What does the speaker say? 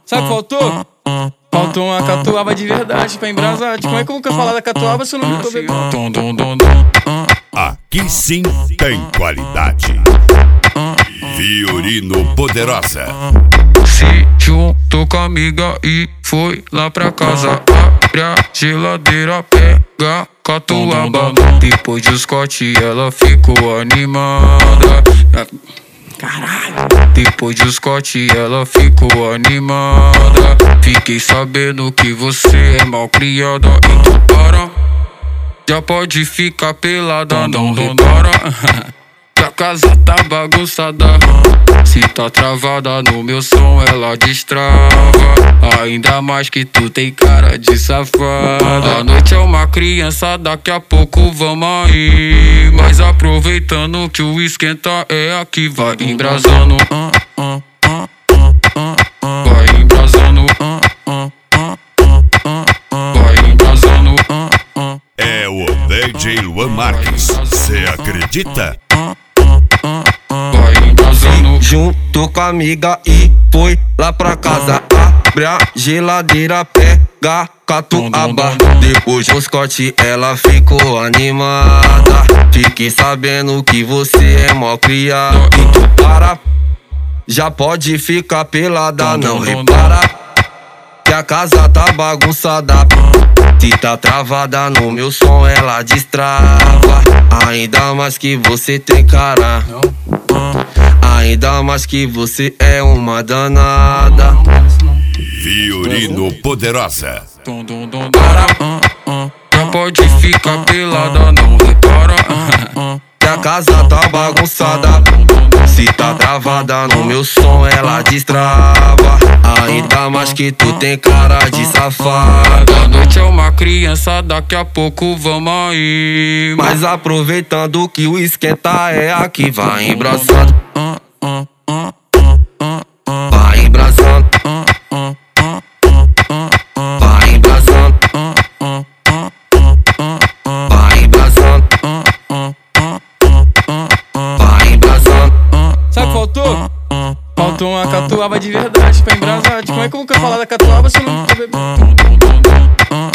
Sabe o que faltou? Faltou uma catuaba de verdade pra embrasar. Como é que eu vou falar da catuaba se eu não tô bebendo? Aqui sim tem qualidade. Viorino Poderosa. Se juntou com a amiga e foi lá pra casa. Abre a geladeira, pega catuaba. Depois de Scott ela ficou animada. Caralho. Depois de Scott ela ficou animada. Fiquei sabendo que você é mal criada. Então para, já pode ficar pelada. Não repara que a casa tá bagunçada. Se tá travada no meu som ela destrava. Ainda mais que tu tem cara de safada. A noite é uma criança, daqui a pouco vamos aí. Mas aproveitando que o esquenta é aqui. Vai embrasando, vai embrasando, vai embrasando. É o DJ Luan Marques. Cê acredita? Vai embrasando. Juntou com a amiga e foi lá pra casa. Abre a geladeira, pega catuaba. Depois do Scott ela ficou animada. Fiquei sabendo que você é mó criado. Então para, já pode ficar pelada. Não repara que a casa tá bagunçada. Se tá travada no meu som ela destrava. Ainda mais que você tem cara, ainda mais que você é uma danada. Viorino Poderosa. Já pode ficar pelada, não repara Que a casa tá bagunçada. Se tá travada no meu som ela destrava. Ainda mais que tu tem cara de safada. A noite é uma criança, daqui a pouco vamos aí. Mas aproveitando que o esquenta é aqui. Vai embraçando, vai embraçando, vai embraçando, vai embraçando, vai embraçando. Sabe o que faltou? Faltou uma catuaba de verdade pra embrasar. Como é que eu vou falar da catuaba se eu não tô bebendo?